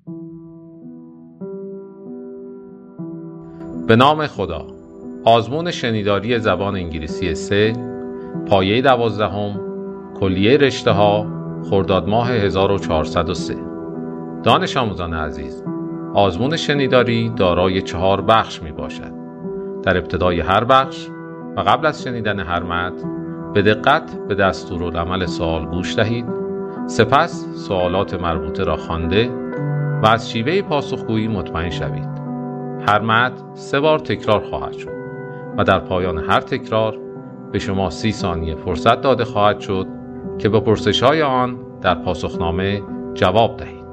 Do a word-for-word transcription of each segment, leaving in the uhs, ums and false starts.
به نام خدا. آزمون شنیداری زبان انگلیسی سه، پایه دوازدهم، کلیه رشته ها، خرداد ماه هزار و چهارصد و سه. دانش آموزان عزیز، آزمون شنیداری دارای چهار بخش می باشد. در ابتدای هر بخش و قبل از شنیدن هر متن به دقت به دستورالعمل سوال گوش دهید. سپس سوالات مربوطه را خوانده و از شیوه پاسخگویی مطمئن شوید. هر متن سه بار تکرار خواهد شد و در پایان هر تکرار به شما سی ثانیه فرصت داده خواهد شد که به پرسش‌های آن در پاسخنامه جواب دهید.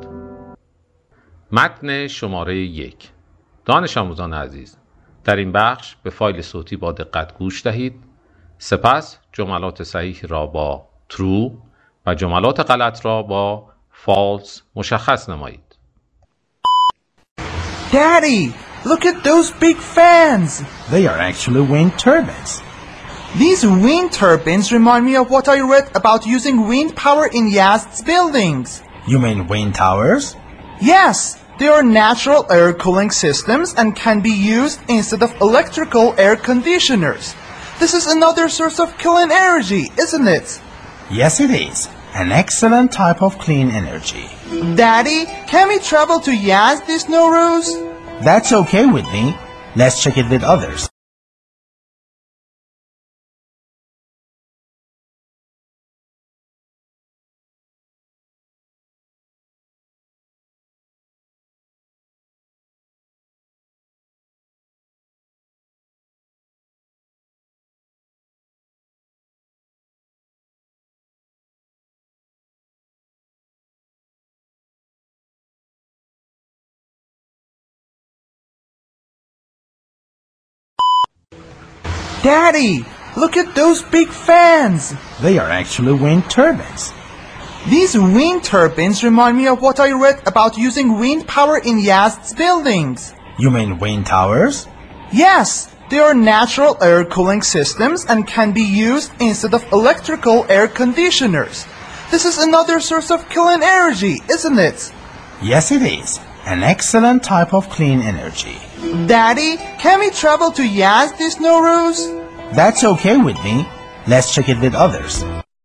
متن شماره یک. دانش آموزان عزیز، در این بخش به فایل صوتی با دقت گوش دهید. سپس جملات صحیح را با true و جملات غلط را با false مشخص نمایید. Daddy, look at those big fans. They are actually wind turbines. These wind turbines remind me of what I read about using wind power in Yazd's buildings. You mean wind towers? Yes, they are natural air cooling systems and can be used instead of electrical air conditioners. This is another source of clean energy, isn't it? Yes, it is. An excellent type of clean energy. Daddy, can we travel to Yazd this Nowruz? That's okay with me. Let's check it with others. Daddy, look at those big fans. They are actually wind turbines. These wind turbines remind me of what I read about using wind power in Yazd's buildings. You mean wind towers? Yes, they are natural air cooling systems and can be used instead of electrical air conditioners. This is another source of clean energy, isn't it? Yes, it is. An excellent type of clean energy. Daddy, can we travel to Yazd this Nowruz? That's okay with me. Let's check it with others.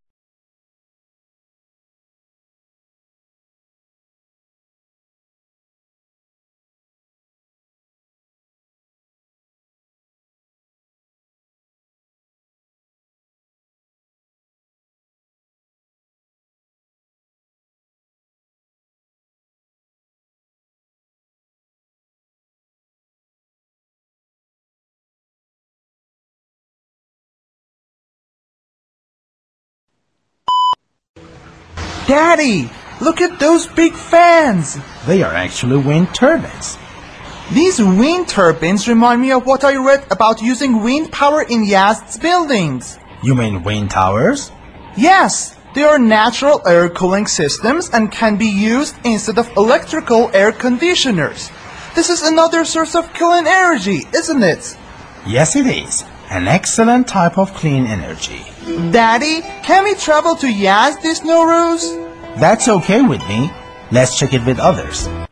Daddy, look at those big fans. They are actually wind turbines. These wind turbines remind me of what I read about using wind power in Yazd's buildings. You mean wind towers? Yes, they are natural air cooling systems and can be used instead of electrical air conditioners. This is another source of clean energy, isn't it? Yes, it is. An excellent type of clean energy. Daddy, can we travel to Yazd this Nowruz? That's okay with me. Let's check it with others.